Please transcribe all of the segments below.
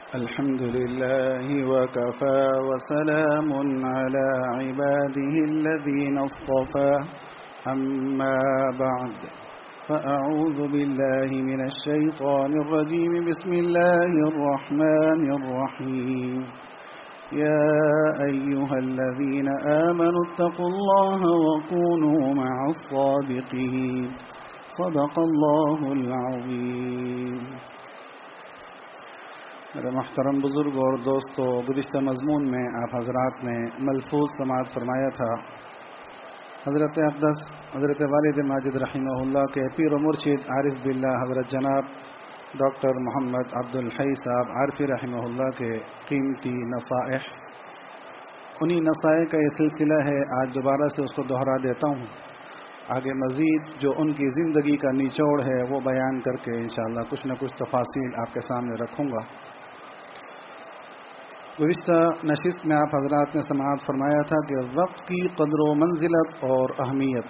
الحمد لله وكفى وسلام على عباده الذين اصطفى أما بعد فأعوذ بالله من الشيطان الرجيم بسم الله الرحمن الرحيم يا أيها الذين آمنوا اتقوا الله وكونوا مع الصادقين صدق الله العظيم. میرے محترم بزرگ اور دوستو، گزشتہ مضمون میں آپ حضرات نے ملفوظ سماعت فرمایا تھا حضرت اقدس حضرت والد ماجد رحمہ اللہ کے پیر و مرشد عارف باللہ حضرت جناب ڈاکٹر محمد عبدالحی صاحب عارفی رحمہ اللہ کے قیمتی نصائح. انہی نصائح کا یہ سلسلہ ہے. آج دوبارہ سے اس کو دہرا دیتا ہوں. آگے مزید جو ان کی زندگی کا نچوڑ ہے وہ بیان کر کے انشاءاللہ کچھ نہ کچھ تفاصیل آپ کے سامنے رکھوں گا. گزشتہ نشست میں آپ حضرات نے سماعت فرمایا تھا کہ وقت کی قدر و منزلت اور اہمیت.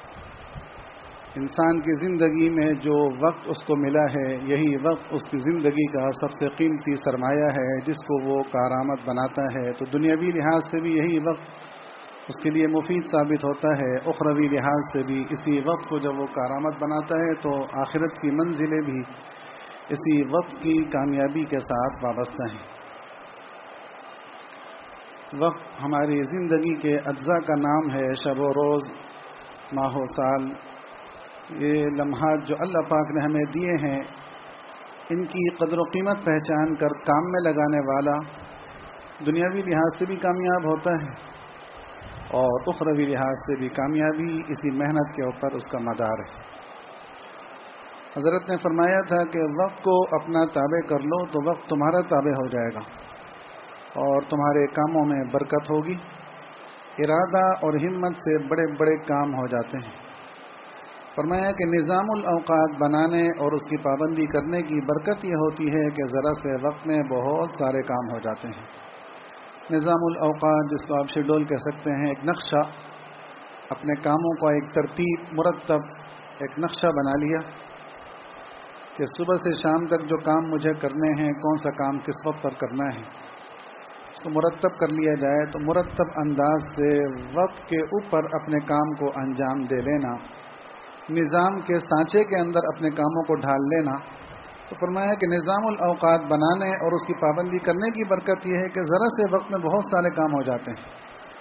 انسان کی زندگی میں جو وقت اس کو ملا ہے یہی وقت اس کی زندگی کا سب سے قیمتی سرمایہ ہے جس کو وہ کارآمد بناتا ہے. تو دنیاوی لحاظ سے بھی یہی وقت اس کے لیے مفید ثابت ہوتا ہے. اخروی لحاظ سے بھی اسی وقت کو جب وہ کارآمد بناتا ہے تو آخرت کی منزلیں بھی اسی وقت کی کامیابی کے ساتھ وابستہ ہیں. وقت ہماری زندگی کے اجزاء کا نام ہے. شب و روز، ماہ و سال، یہ لمحات جو اللہ پاک نے ہمیں دیے ہیں ان کی قدر و قیمت پہچان کر کام میں لگانے والا دنیاوی لحاظ سے بھی کامیاب ہوتا ہے اور اخروی لحاظ سے بھی کامیابی اسی محنت کے اوپر اس کا مدار ہے. حضرت نے فرمایا تھا کہ وقت کو اپنا تابع کر لو تو وقت تمہارا تابع ہو جائے گا اور تمہارے کاموں میں برکت ہوگی. ارادہ اور ہمت سے بڑے بڑے کام ہو جاتے ہیں. فرمایا کہ نظام الاوقات بنانے اور اس کی پابندی کرنے کی برکت یہ ہوتی ہے کہ ذرا سے وقت میں بہت سارے کام ہو جاتے ہیں. نظام الاوقات جس کو آپ شیڈول کہہ سکتے ہیں، ایک نقشہ، اپنے کاموں کا ایک ترتیب مرتب ایک نقشہ بنا لیا کہ صبح سے شام تک جو کام مجھے کرنے ہیں، کون سا کام کس وقت پر کرنا ہے، اس کو مرتب کر لیا جائے تو مرتب انداز سے وقت کے اوپر اپنے کام کو انجام دے لینا، نظام کے سانچے کے اندر اپنے کاموں کو ڈھال لینا. تو فرمایا کہ نظام الاوقات بنانے اور اس کی پابندی کرنے کی برکت یہ ہے کہ ذرا سے وقت میں بہت سارے کام ہو جاتے ہیں.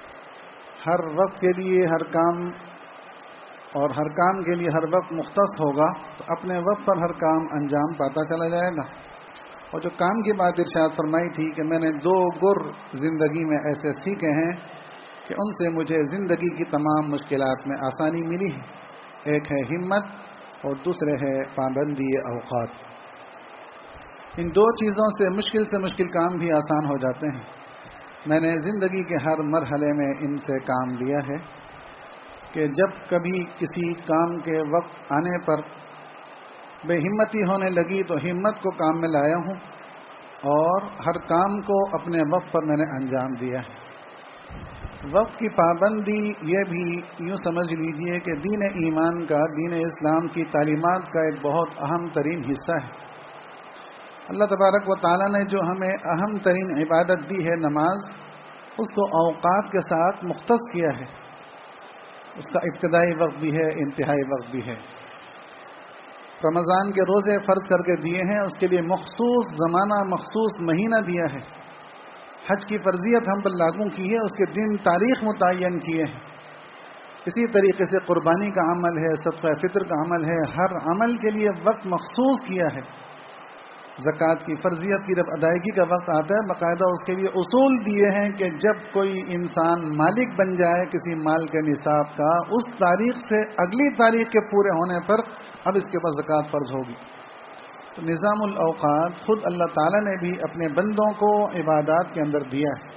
ہر وقت کے لیے ہر کام اور ہر کام کے لیے ہر وقت مختص ہوگا تو اپنے وقت پر ہر کام انجام پاتا چلا جائے گا. اور جو کام کی بات ارشاد فرمائی تھی کہ میں نے 2 گر زندگی میں ایسے سیکھے ہیں کہ ان سے مجھے زندگی کی تمام مشکلات میں آسانی ملی ہے. ایک ہے ہمت اور دوسرے ہے پابندی اوقات. ان 2 چیزوں سے مشکل کام بھی آسان ہو جاتے ہیں. میں نے زندگی کے ہر مرحلے میں ان سے کام لیا ہے کہ جب کبھی کسی کام کے وقت آنے پر بے ہمتی ہونے لگی تو ہمت کو کام میں لایا ہوں اور ہر کام کو اپنے وقت پر میں نے انجام دیا ہے. وقت کی پابندی یہ بھی یوں سمجھ لیجئے کہ دین ایمان کا، دین اسلام کی تعلیمات کا ایک بہت اہم ترین حصہ ہے. اللہ تبارک و تعالیٰ نے جو ہمیں اہم ترین عبادت دی ہے نماز، اس کو اوقات کے ساتھ مختص کیا ہے. اس کا ابتدائی وقت بھی ہے، انتہائی وقت بھی ہے. رمضان کے روزے فرض کر کے دیے ہیں، اس کے لیے مخصوص زمانہ، مخصوص مہینہ دیا ہے. حج کی فرضیت ہم پر لاگو کی ہے، اس کے دن تاریخ متعین کیے ہیں. اسی طریقے سے قربانی کا عمل ہے، صدقہ فطر کا عمل ہے، ہر عمل کے لیے وقت مخصوص کیا ہے. زکوٰۃ کی فرضیت کی جب ادائیگی کا وقت آتا ہے باقاعدہ اس کے لیے اصول دیے ہیں کہ جب کوئی انسان مالک بن جائے کسی مال کے نصاب کا، اس تاریخ سے اگلی تاریخ کے پورے ہونے پر اب اس کے پاس زکوٰۃ فرض ہوگی. تو نظام الاوقات خود اللہ تعالیٰ نے بھی اپنے بندوں کو عبادات کے اندر دیا ہے.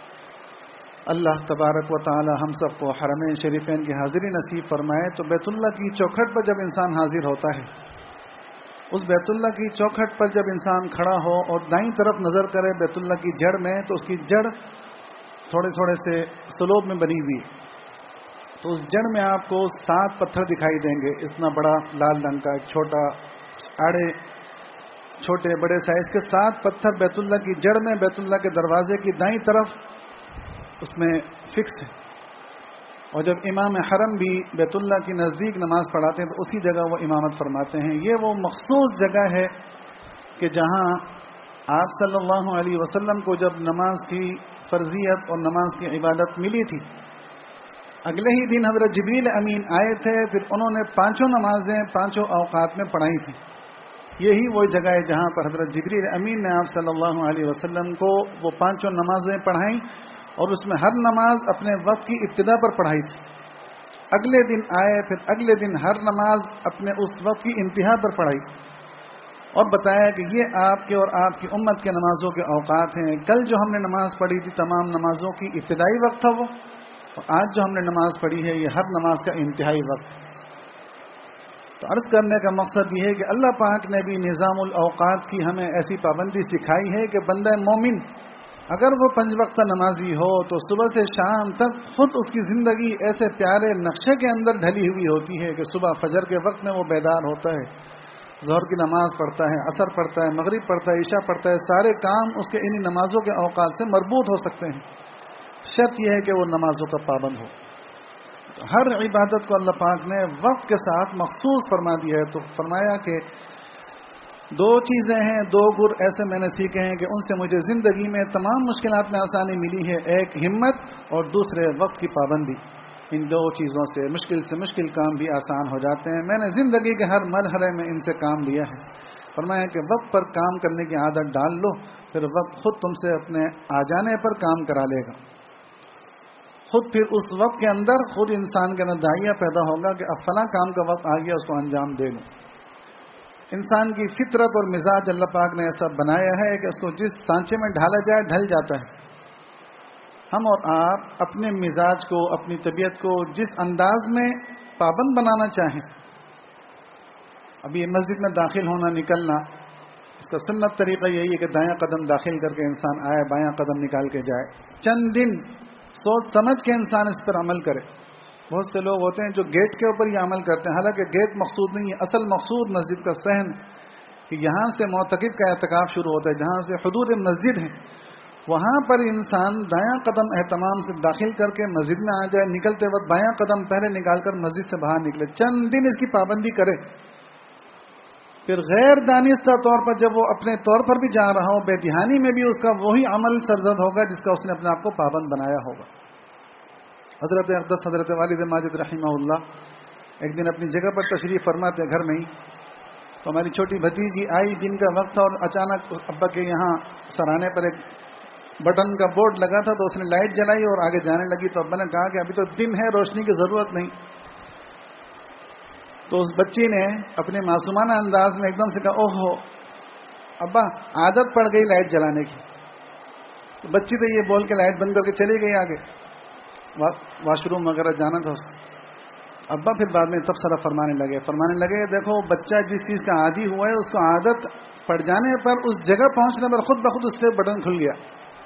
اللہ تبارک و تعالی ہم سب کو حرمین شریفین کی حاضری نصیب فرمائے. تو بیت اللہ کی چوکھٹ پر جب انسان حاضر ہوتا ہے، اس بیت اللہ کی چوکھٹ پر جب انسان کھڑا ہو اور دائیں طرف نظر کرے بیت اللہ کی جڑ میں، تو اس کی جڑ تھوڑے تھوڑے سے سلوب میں بنی ہوئی. تو اس جڑ میں آپ کو 7 پتھر دکھائی دیں گے. اتنا بڑا لال رنگ کا ایک چھوٹا آڑے چھوٹے بڑے سائز کے 7 پتھر بیت اللہ کی جڑ میں، بیت اللہ کے دروازے کی دائیں طرف اس میں فکس ہے. اور جب امام حرم بھی بیت اللہ کی نزدیک نماز پڑھاتے ہیں تو اسی جگہ وہ امامت فرماتے ہیں. یہ وہ مخصوص جگہ ہے کہ جہاں آپ صلی اللہ علیہ وسلم کو جب نماز کی فرضیت اور نماز کی عبادت ملی تھی، اگلے ہی دن حضرت جبریل امین آئے تھے، پھر انہوں نے 5 نمازیں 5 اوقات میں پڑھائی تھیں. یہی وہ جگہ ہے جہاں پر حضرت جبریل امین نے آپ صلی اللہ علیہ وسلم کو وہ 5 نمازیں پڑھائیں، اور اس میں ہر نماز اپنے وقت کی ابتدا پر پڑھائی تھی. اگلے دن آئے، پھر اگلے دن ہر نماز اپنے اس وقت کی انتہا پر پڑھائی، اور بتایا کہ یہ آپ کے اور آپ کی امت کے نمازوں کے اوقات ہیں. کل جو ہم نے نماز پڑھی تھی تمام نمازوں کی ابتدائی وقت تھا وہ، اور آج جو ہم نے نماز پڑھی ہے یہ ہر نماز کا انتہائی وقت ہے. تو عرض کرنے کا مقصد یہ ہے کہ اللہ پاک نے بھی نظام الاوقات کی ہمیں ایسی پابندی سکھائی ہے کہ بندہ مومن اگر وہ 5 وقتہ نمازی ہو تو صبح سے شام تک خود اس کی زندگی ایسے پیارے نقشے کے اندر ڈھلی ہوئی ہوتی ہے کہ صبح فجر کے وقت میں وہ بیدار ہوتا ہے، ظہر کی نماز پڑھتا ہے، عصر پڑھتا ہے، مغرب پڑھتا ہے، عشاء پڑھتا ہے. سارے کام اس کے انہی نمازوں کے اوقات سے مربوط ہو سکتے ہیں. شرط یہ ہے کہ وہ نمازوں کا پابند ہو. ہر عبادت کو اللہ پاک نے وقت کے ساتھ مخصوص فرما دیا ہے. تو فرمایا کہ 2 چیزیں ہیں، 2 گر ایسے میں نے سیکھے ہیں کہ ان سے مجھے زندگی میں تمام مشکلات میں آسانی ملی ہے. ایک ہمت اور دوسرے وقت کی پابندی. ان 2 چیزوں سے مشکل کام بھی آسان ہو جاتے ہیں. میں نے زندگی کے ہر مرحلے میں ان سے کام لیا ہے. فرمایا کہ وقت پر کام کرنے کی عادت ڈال لو، پھر وقت خود تم سے اپنے آ جانے پر کام کرا لے گا. خود پھر اس وقت کے اندر خود انسان کے اندر داعیہ پیدا ہوگا کہ اب فلاں کام کا وقت آ گیا، اس کو انجام دے لوں. انسان کی فطرت اور مزاج اللہ پاک نے ایسا بنایا ہے کہ اس کو جس سانچے میں ڈھالا جائے ڈھل جاتا ہے. ہم اور آپ اپنے مزاج کو، اپنی طبیعت کو جس انداز میں پابند بنانا چاہیں. ابھی مسجد میں داخل ہونا نکلنا، اس کا سنت طریقہ یہی ہے کہ دایاں قدم داخل کر کے انسان آئے، بایاں قدم نکال کے جائے. چند دن سوچ سمجھ کے انسان اس پر عمل کرے. بہت سے لوگ ہوتے ہیں جو گیٹ کے اوپر یہ عمل کرتے ہیں، حالانکہ گیٹ مقصود نہیں ہے. اصل مقصود مسجد کا صحن، کہ یہاں سے معتکف کا اعتکاف شروع ہوتا ہے، جہاں سے حدود مسجد ہیں وہاں پر انسان دایاں قدم اہتمام سے داخل کر کے مسجد میں آ جائے، نکلتے وقت بایاں قدم پہلے نکال کر مسجد سے باہر نکلے. چند دن اس کی پابندی کرے. پھر غیر دانستہ طور پر جب وہ اپنے طور پر بھی جا رہا ہو، بے دھیانی میں بھی اس کا وہی عمل سرزد ہوگا جس کا اس نے اپنے آپ کو پابند بنایا ہوگا. حضرت اقدس حضرت والد ماجد رحمہ اللہ ایک دن اپنی جگہ پر تشریف فرماتے گھر میں ہی، تو ہماری چھوٹی بھتیجی آئی، دن کا وقت تھا، اور اچانک ابا کے یہاں سرانے پر ایک بٹن کا بورڈ لگا تھا، تو اس نے لائٹ جلائی اور آگے جانے لگی. تو ابا نے کہا کہ ابھی تو دن ہے، روشنی کی ضرورت نہیں. تو اس بچی نے اپنے معصومانہ انداز میں ایک دم سے کہا، اوہو ابا عادت پڑ گئی لائٹ جلانے کی. تو بچی تو یہ بول کے لائٹ بند کر کے چلی گئی آگے، واش روم وغیرہ جانا تھا اس کو. ابا پھر بعد میں تبصرہ فرمانے لگے دیکھو بچہ جس چیز کا عادی ہوا ہے اس کو عادت پڑ جانے پر اس جگہ پہنچنے پر خود بخود اس سے بٹن کھل گیا.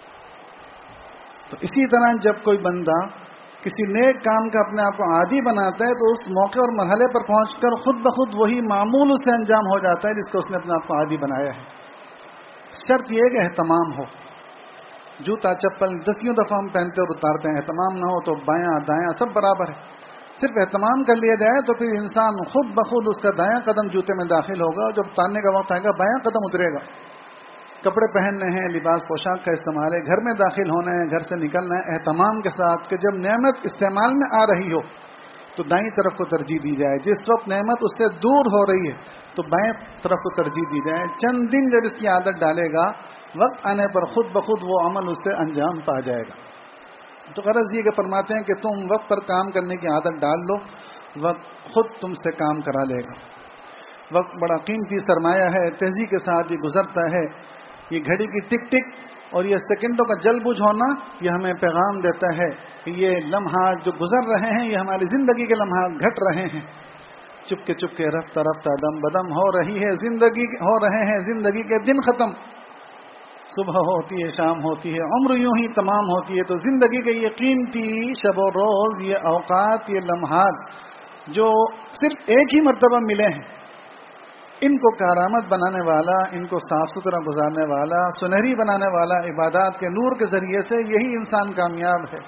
تو اسی طرح جب کوئی بندہ کسی نیک کام کا اپنے آپ کو عادی بناتا ہے تو اس موقع اور مرحلے پر پہنچ کر خود بخود وہی معمول اس سے انجام ہو جاتا ہے جس کو اس نے اپنے آپ کو عادی بنایا ہے. شرط یہ کہ اہتمام ہو. جوتا چپل 10 دفعہ ہم پہنتے اور اتارتے ہیں، اہتمام نہ ہو تو بایاں دایاں سب برابر ہے. صرف اہتمام کر لیا جائے تو پھر انسان خود بخود اس کا دایاں قدم جوتے میں داخل ہوگا، اور جب اتارنے کا وقت آئے گا بایاں قدم اترے گا. کپڑے پہننے ہیں، لباس پوشاک کا استعمال ہے، گھر میں داخل ہونا ہے، گھر سے نکلنا ہے اہتمام کے ساتھ کہ جب نعمت استعمال میں آ رہی ہو تو دائیں طرف کو ترجیح دی جائے، جس وقت نعمت اس سے دور ہو رہی ہے تو بائیں طرف کو ترجیح دی جائے. چند دن جب اس کی عادت ڈالے گا، وقت آنے پر خود بخود وہ عمل اس سے انجام پا جائے گا. تو غرض یہ کہ فرماتے ہیں کہ تم وقت پر کام کرنے کی عادت ڈال لو، وقت خود تم سے کام کرا لے گا. وقت بڑا قیمتی سرمایہ ہے، تیزی کے ساتھ یہ گزرتا ہے. یہ گھڑی کی ٹک ٹک اور یہ سیکنڈوں کا جل بجھ ہونا یہ ہمیں پیغام دیتا ہے کہ یہ لمحات جو گزر رہے ہیں یہ ہماری زندگی کے لمحات گھٹ رہے ہیں. چپ کے رفتہ رفتہ دم بدم ہو رہی ہے زندگی، ہو رہے ہیں زندگی کے دن ختم. صبح ہوتی ہے، شام ہوتی ہے، عمر یوں ہی تمام ہوتی ہے. تو زندگی کے یہ قیمتی شب و روز، یہ اوقات، یہ لمحات جو صرف ایک ہی مرتبہ ملے ہیں، ان کو کارآمد بنانے والا، ان کو صاف ستھرا گزارنے والا، سنہری بنانے والا عبادات کے نور کے ذریعے سے یہی انسان کامیاب ہے۔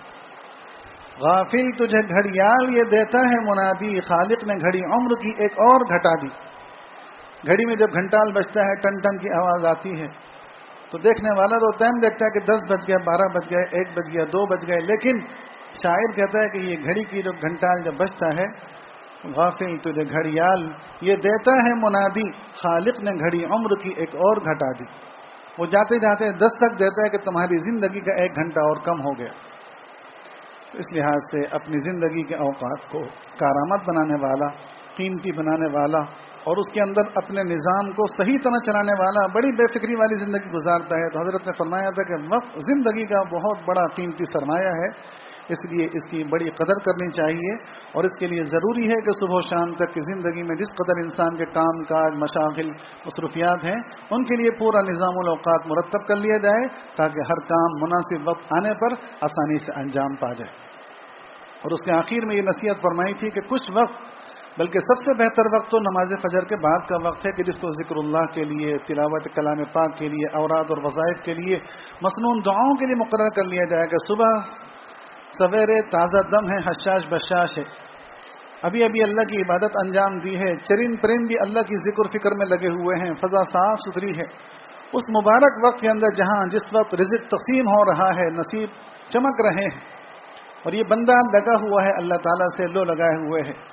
غافل تجھے گھڑیال یہ دیتا ہے منادی، خالق نے گھڑی عمر کی ایک اور گھٹا دی۔ گھڑی میں جب گھنٹال بجتا ہے، ٹن ٹن کی آواز آتی ہے تو دیکھنے والا تو ٹائم دیکھتا ہے کہ 10 بج گئے، 12 بج گئے، 1 بج گیا، 2 بج گئے، لیکن شاعر کہتا ہے کہ یہ گھڑی کی جو گھنٹال جب بجتا ہے، غافل تجھے گھڑیال یہ دیتا ہے منادی، خالق نے گھڑی عمر کی ایک اور گھٹا دی۔ وہ جاتے جاتے 10 تک دیتا ہے کہ تمہاری زندگی کا 1 گھنٹہ اور کم ہو گیا۔ اس لحاظ سے اپنی زندگی کے اوقات کو کارآمد بنانے والا، قیمتی بنانے والا اور اس کے اندر اپنے نظام کو صحیح طرح چلانے والا بڑی بے فکری والی زندگی گزارتا ہے۔ تو حضرت نے فرمایا تھا کہ وقت زندگی کا بہت بڑا قیمتی سرمایہ ہے، اس لیے اس کی بڑی قدر کرنی چاہیے، اور اس کے لیے ضروری ہے کہ صبح و شام تک کی زندگی میں جس قدر انسان کے کام کاج، مشاغل، مصروفیات ہیں، ان کے لیے پورا نظام الاوقات مرتب کر لیا جائے تاکہ ہر کام مناسب وقت آنے پر آسانی سے انجام پا جائے۔ اور اس کے آخر میں یہ نصیحت فرمائی تھی کہ کچھ وقت، بلکہ سب سے بہتر وقت تو نماز فجر کے بعد کا وقت ہے کہ جس کو ذکر اللہ کے لیے، تلاوت کلام پاک کے لیے، اوراد اور وظائف کے لیے، مسنون دعاؤں کے لیے مقرر کر لیا جائے کہ صبح سویرے تازہ دم ہے، حشاش بشاش ہے، ابھی ابھی اللہ کی عبادت انجام دی ہے، چرند پرند بھی اللہ کی ذکر فکر میں لگے ہوئے ہیں، فضا صاف ستھری ہے۔ اس مبارک وقت کے اندر جہاں جس وقت رزق تقسیم ہو رہا ہے، نصیب چمک رہے ہیں، اور یہ بندہ لگا ہوا ہے اللہ تعالیٰ سے لو لگائے ہوئے ہے،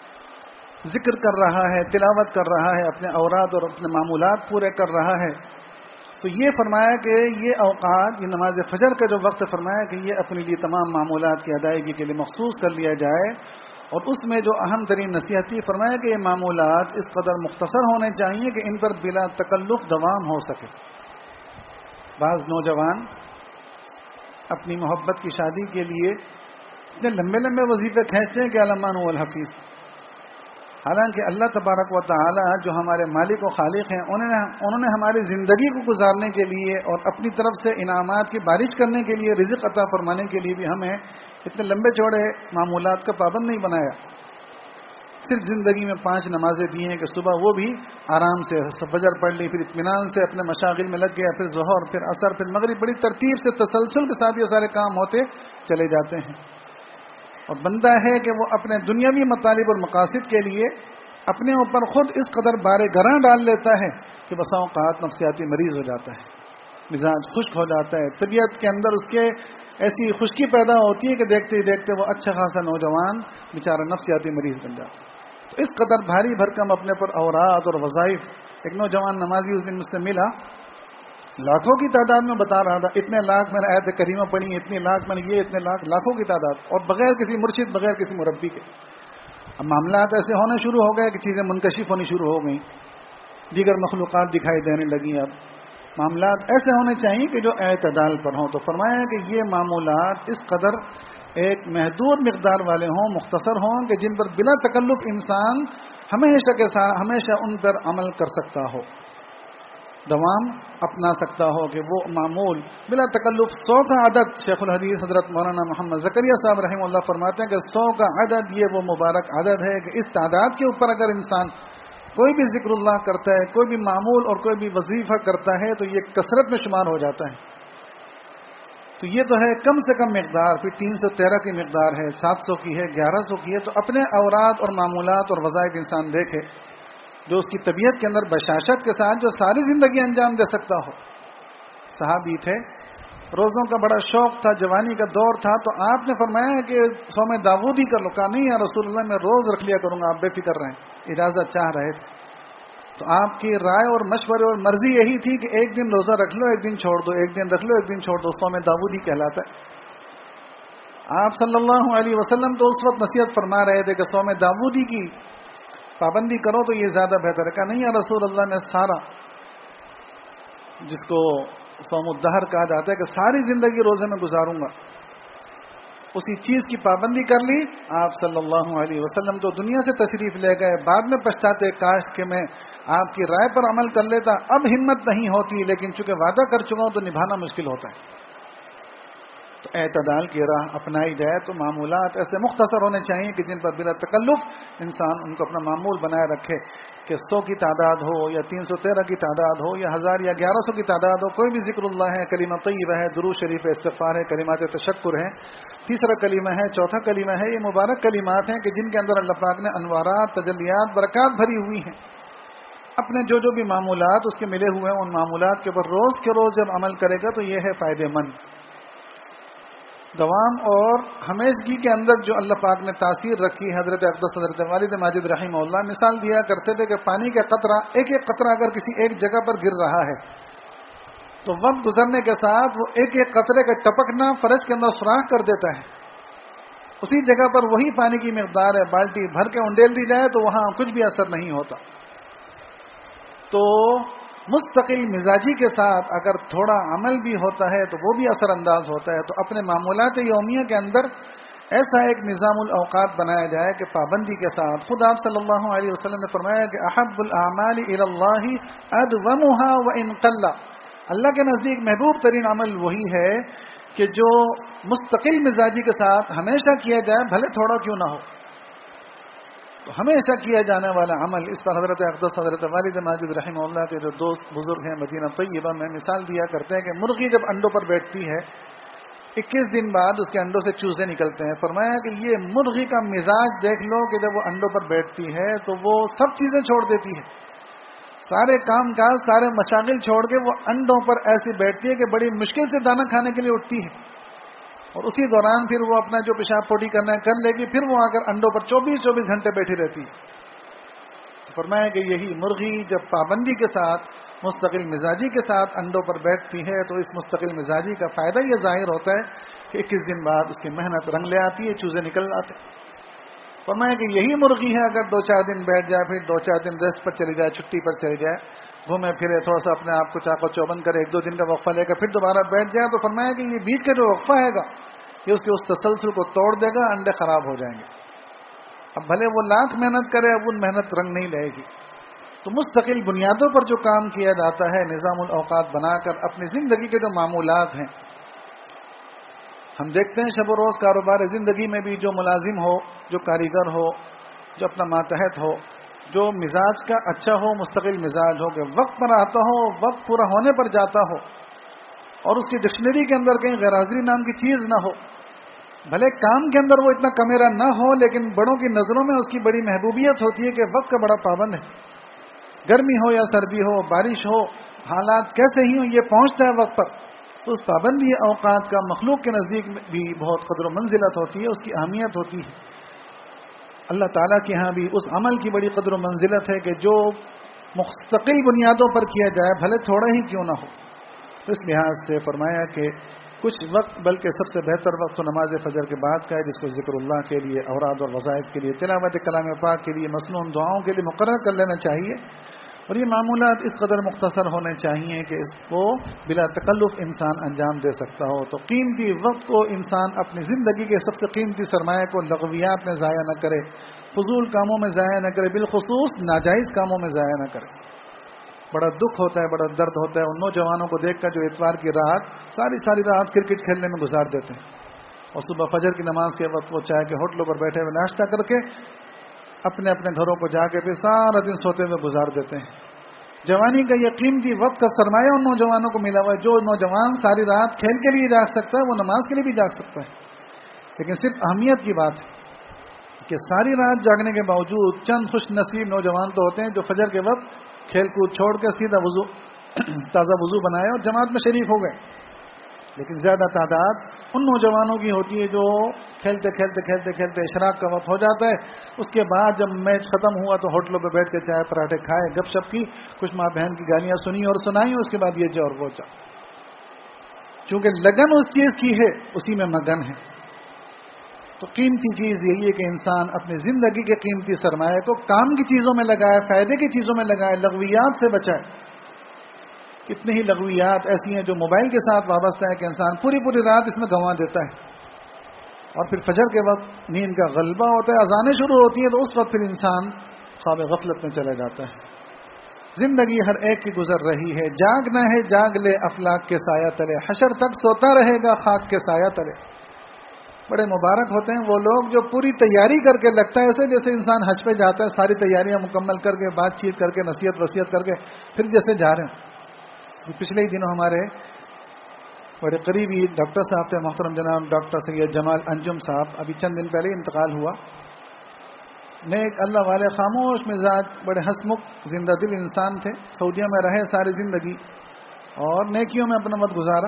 ذکر کر رہا ہے، تلاوت کر رہا ہے، اپنے اوراد اور اپنے معمولات پورے کر رہا ہے، تو یہ فرمایا کہ یہ اوقات، یہ نماز فجر کا جو وقت فرمایا کہ یہ اپنے لیے تمام معمولات کی ادائیگی کے لیے مخصوص کر لیا جائے، اور اس میں جو اہم ترین نصیحت تھی فرمایا کہ یہ معمولات اس قدر مختصر ہونے چاہیے کہ ان پر بلا تکلف دوام ہو سکے۔ بعض نوجوان اپنی محبت کی شادی کے لیے اتنے لمبے لمبے وظیفے کھینچتے ہیں کہ علمان والحفیظ، حالانکہ اللہ تبارک و تعالی جو ہمارے مالک و خالق ہیں، انہوں نے ہماری زندگی کو گزارنے کے لیے اور اپنی طرف سے انعامات کی بارش کرنے کے لیے، رزق عطا فرمانے کے لیے بھی ہمیں اتنے لمبے چوڑے معمولات کا پابند نہیں بنایا۔ صرف زندگی میں 5 نمازیں دی ہیں کہ صبح وہ بھی آرام سے فجر پڑھ لی، پھر اطمینان سے اپنے مشاغل میں لگ گیا، پھر ظہر، پھر عصر، پھر مغرب، بڑی ترتیب سے تسلسل کے ساتھ یہ سارے کام ہوتے چلے جاتے ہیں۔ اور بندہ ہے کہ وہ اپنے دنیاوی مطالب اور مقاصد کے لیے اپنے اوپر خود اس قدر بارے گراں ڈال لیتا ہے کہ بسا اوقات نفسیاتی مریض ہو جاتا ہے، مزاج خشک ہو جاتا ہے، طبیعت کے اندر اس کے ایسی خشکی پیدا ہوتی ہے کہ دیکھتے ہی دیکھتے وہ اچھا خاصا نوجوان بیچارہ نفسیاتی مریض بن جاتا ہے۔ تو اس قدر بھاری بھرکم اپنے پر اوراد اور وظائف، ایک نوجوان نمازی اس دن مجھ سے ملا، لاکھوں کی تعداد میں بتا رہا تھا، اتنے لاکھ میں نے آیت کریمہ پڑھی، اتنے لاکھ میں نے یہ، اتنے لاکھوں کی تعداد، اور بغیر کسی مرشد، بغیر کسی مربی کے۔ اب معاملات ایسے ہونے شروع ہو گئے کہ چیزیں منکشف ہونی شروع ہو گئیں، دیگر مخلوقات دکھائی دینے لگیں۔ اب معاملات ایسے ہونے چاہیے کہ جو اعتدال پر ہوں۔ تو فرمایا کہ یہ معمولات اس قدر ایک محدود مقدار والے ہوں، مختصر ہوں کہ جن پر بلا تکلف انسان ہمیشہ کے ساتھ ہمیشہ ان پر عمل کر سکتا ہو، دوام اپنا سکتا ہو، کہ وہ معمول بلا تکلف 100 کا عدد، شیخ الحدیث حضرت مولانا محمد زکریا صاحب رحمہ اللہ فرماتے ہیں کہ 100 کا عدد یہ وہ مبارک عدد ہے کہ اس تعداد کے اوپر اگر انسان کوئی بھی ذکر اللہ کرتا ہے، کوئی بھی معمول اور کوئی بھی وظیفہ کرتا ہے تو یہ کثرت میں شمار ہو جاتا ہے۔ تو یہ تو ہے کم سے کم مقدار، پھر 313 کی مقدار ہے، 700 کی ہے، 1100 کی ہے۔ تو اپنے اوراد اور معمولات اور وظائف انسان دیکھے جو اس کی طبیعت کے اندر بشاشت کے ساتھ جو ساری زندگی انجام دے سکتا ہو۔ صحابی تھے، روزوں کا بڑا شوق تھا، جوانی کا دور تھا، تو آپ نے فرمایا کہ صوم داؤد ہی کر لو۔ کہا نہیں یا رسول اللہ، میں روز رکھ لیا کروں گا، آپ بے فکر رہیں، اجازت چاہ رہے تھے۔ تو آپ کی رائے اور مشورے اور مرضی یہی تھی کہ ایک دن روزہ رکھ لو، ایک دن چھوڑ دو، ایک دن رکھ لو، ایک دن چھوڑ دو، صوم داؤد ہی کہلاتا ہے۔ آپ صلی اللہ علیہ وسلم تو اس وقت نصیحت فرما رہے تھے کہ صوم داؤدی کی پابندی کرو تو یہ زیادہ بہتر ہے۔ کہا نہیں یا رسول اللہ، میں سارا، جس کو صوم الدہر کہا جاتا ہے کہ ساری زندگی روزے میں گزاروں گا، اسی چیز کی پابندی کر لی۔ آپ صلی اللہ علیہ وسلم تو دنیا سے تشریف لے گئے، بعد میں پچھتاتے کاش کہ میں آپ کی رائے پر عمل کر لیتا۔ اب ہمت نہیں ہوتی، لیکن چونکہ وعدہ کر چکا ہوں تو نبھانا مشکل ہوتا ہے۔ تو اعتدال کی راہ اپنائی جائے تو معمولات ایسے مختصر ہونے چاہیے کہ جن پر بلا تکلف انسان ان کو اپنا معمول بنائے رکھے کہ 100 کی تعداد ہو یا 313 کی تعداد ہو یا 1000 یا 1100 کی تعداد ہو، کوئی بھی ذکر اللہ ہے، کلمہ طیبہ ہے، درود شریف استغفار ہے، کلمات تشکر ہیں، تیسرا کلمہ ہے، چوتھا کلمہ ہے، یہ مبارک کلمات ہیں کہ جن کے اندر اللہ پاک نے انوارات، تجلیات، برکات بھری ہوئی ہیں۔ اپنے جو بھی معمولات اس کے ملے ہوئے ہیں، ان معمولات کے اوپر روز کے روز جب عمل کرے گا تو یہ ہے فائدہ مند۔ دوام اور ہمیشگی کے اندر جو اللہ پاک نے تاثیر رکھی، حضرت اقدس حضرت والد ماجد رحمہ اللہ مثال دیا کرتے تھے کہ پانی کا قطرہ، ایک ایک قطرہ اگر کسی ایک جگہ پر گر رہا ہے تو وقت گزرنے کے ساتھ وہ ایک ایک قطرے کا ٹپکنا فرش کے اندر سوراخ کر دیتا ہے۔ اسی جگہ پر وہی پانی کی مقدار ہے، بالٹی بھر کے انڈیل دی جائے تو وہاں کچھ بھی اثر نہیں ہوتا۔ تو مستقل مزاجی کے ساتھ اگر تھوڑا عمل بھی ہوتا ہے تو وہ بھی اثر انداز ہوتا ہے۔ تو اپنے معمولات یومیہ کے اندر ایسا ایک نظام الاوقات بنایا جائے کہ پابندی کے ساتھ، خود آپ صلی اللہ علیہ وسلم نے فرمایا کہ احب الاعمال الی اللہ ادومها وان قل، اللہ کے نزدیک محبوب ترین عمل وہی ہے کہ جو مستقل مزاجی کے ساتھ ہمیشہ کیا جائے، بھلے تھوڑا کیوں نہ ہو۔ تو ہمیشہ کیا جانے والا عمل، اس پر حضرت اقدس حضرت والد ماجد رحمہ اللہ کے جو دوست بزرگ ہیں مدینہ طیبہ میں مثال دیا کرتے ہیں کہ مرغی جب انڈوں پر بیٹھتی ہے 21 دن بعد اس کے انڈوں سے چوزے نکلتے ہیں۔ فرمایا کہ یہ مرغی کا مزاج دیکھ لو کہ جب وہ انڈوں پر بیٹھتی ہے تو وہ سب چیزیں چھوڑ دیتی ہے، سارے کام کاج، سارے مشاغل چھوڑ کے وہ انڈوں پر ایسی بیٹھتی ہے کہ بڑی مشکل سے دانہ کھانے کے لیے اٹھتی ہے، اور اسی دوران پھر وہ اپنا جو پیشاب پوٹی کرنا ہے کر لے گی، پھر وہ آ کر انڈوں پر 24 گھنٹے بیٹھی رہتی ہے۔ تو فرمایا کہ یہی مرغی جب پابندی کے ساتھ، مستقل مزاجی کے ساتھ انڈوں پر بیٹھتی ہے تو اس مستقل مزاجی کا فائدہ یہ ظاہر ہوتا ہے کہ 21 دن بعد اس کی محنت رنگ لے آتی ہے، چوزے نکل آتے۔ فرمایا کہ یہی مرغی ہے اگر 2-4 دن بیٹھ جائے، پھر 2-4 دن ریسٹ پر چلی جائے، چھٹی پر چلی جائے، گھومے پھرے، تھوڑا سا اپنے آپ کو چاق و چوبند کرے، 1-2 دن کا وقفہ لے کر پھر دوبارہ بیٹھ جائے، تو فرمایا کہ یہ بیچ کا جو وقفہ ہے گا یہ اس کے اس تسلسل کو توڑ دے گا، انڈے خراب ہو جائیں گے۔ اب بھلے وہ لاکھ محنت کرے، اب ان محنت رنگ نہیں لے گی۔ تو مستقل بنیادوں پر جو کام کیا جاتا ہے، نظام الاوقات بنا کر اپنی زندگی کے جو معمولات ہیں، ہم دیکھتے ہیں شب و روز کاروبار زندگی میں بھی جو ملازم ہو، جو کاریگر ہو، جو اپنا ماتحت ہو، جو مزاج کا اچھا ہو، مستقل مزاج ہو، کہ وقت پر آتا ہو، وقت پورا ہونے پر جاتا ہو، اور اس کی ڈکشنری کے اندر کہیں غیر حاضری نام کی چیز نہ ہو، بھلے کام کے اندر وہ اتنا کمیرہ نہ ہو، لیکن بڑوں کی نظروں میں اس کی بڑی محبوبیت ہوتی ہے کہ وقت کا بڑا پابند ہے، گرمی ہو یا سردی ہو، بارش ہو، حالات کیسے ہی ہوں، یہ پہنچتا ہے وقت پر۔ تو اس پابندی اوقات کا مخلوق کے نزدیک بھی بہت قدر و منزلت ہوتی ہے، اس کی اہمیت ہوتی ہے۔ اللہ تعالیٰ کے ہاں بھی اس عمل کی بڑی قدر و منزلت ہے کہ جو مستقل بنیادوں پر کیا جائے، بھلے تھوڑا ہی کیوں نہ ہو۔ اس لحاظ سے فرمایا کہ کچھ وقت، بلکہ سب سے بہتر وقت تو نماز فجر کے بعد کا ہے، جس کو ذکر اللہ کے لیے، اوراد اور وظائف کے لیے، تلاوت کلام پاک کے لیے، مصنون دعاؤں کے لیے مقرر کر لینا چاہیے۔ اور یہ معمولات اس قدر مختصر ہونے چاہیے کہ اس کو بلا تکلف انسان انجام دے سکتا ہو۔ تو قیمتی وقت کو انسان اپنی زندگی کے سب سے قیمتی سرمایہ کو لغویات میں ضائع نہ کرے، فضول کاموں میں ضائع نہ کرے، بالخصوص ناجائز کاموں میں ضائع نہ کرے۔ بڑا دکھ ہوتا ہے، بڑا درد ہوتا ہے ان نوجوانوں کو دیکھ کر جو اتوار کی رات ساری رات کرکٹ کھیلنے میں گزار دیتے ہیں، اور صبح فجر کی نماز کے وقت وہ چاہے کہ ہوٹلوں پر بیٹھے ہوئے ناشتہ کر کے اپنے اپنے گھروں کو جا کے پھر سارا دن سوتے ہوئے گزار دیتے ہیں۔ جوانی کا یہ قیمتی وقت کا سرمایہ ان نوجوانوں کو ملا ہوا ہے۔ جو نوجوان ساری رات کھیل کے لیے جاگ سکتا ہے وہ نماز کے لیے بھی جاگ سکتا ہے، لیکن صرف اہمیت کی بات ہے کہ ساری رات جاگنے کے باوجود چند خوش نصیب نوجوان تو ہوتے ہیں جو فجر کے وقت کھیل کود چھوڑ کے سیدھا تازہ وضو بنائے اور جماعت میں شریک ہو گئے، لیکن زیادہ تعداد ان نوجوانوں کی ہوتی ہے جو کھیلتے اشراق کا وقت ہو جاتا ہے، اس کے بعد جب میچ ختم ہوا تو ہوٹلوں پہ بیٹھ کے چائے پراٹھے کھائے، گپ شپ کی، کچھ ماں بہن کی گالیاں سنی اور سنائی، اس کے بعد یہ جا اور وہ جا، چونکہ لگن اس چیز کی ہے، اسی میں مگن ہے۔ تو قیمتی چیز یہی ہے کہ انسان اپنی زندگی کے قیمتی سرمایہ کو کام کی چیزوں میں لگائے، فائدے کی چیزوں میں لگائے، لغویات سے بچائے۔ کتنی ہی لغویات ایسی ہیں جو موبائل کے ساتھ وابستہ ہے کہ انسان پوری رات اس میں گنوا دیتا ہے، اور پھر فجر کے وقت نیند کا غلبہ ہوتا ہے، اذانیں شروع ہوتی ہیں تو اس وقت پھر انسان خواب غفلت میں چلا جاتا ہے۔ زندگی ہر ایک کی گزر رہی ہے، جاگنا ہے جاگ لے افلاک کے سایہ تلے، حشر تک سوتا رہے گا خاک کے سایہ تلے۔ بڑے مبارک ہوتے ہیں وہ لوگ جو پوری تیاری کر کے، لگتا ہے ایسے جیسے انسان حج پہ جاتا ہے، ساری تیاریاں مکمل کر کے، بات چیت کر کے، نصیحت وصیت کر کے پھر جیسے جا رہے ہیں۔ پچھلے ہی دنوں ہمارے بڑے قریبی ڈاکٹر صاحب تھے، محترم جناب ڈاکٹر سید جمال انجم صاحب، ابھی چند دن پہلے انتقال ہوا۔ نیک اللہ والے، خاموش مزاج، بڑے ہنسمکھ زندہ دل انسان تھے، سعودیہ میں رہے ساری زندگی اور نیکیوں میں اپنا وقت گزارا۔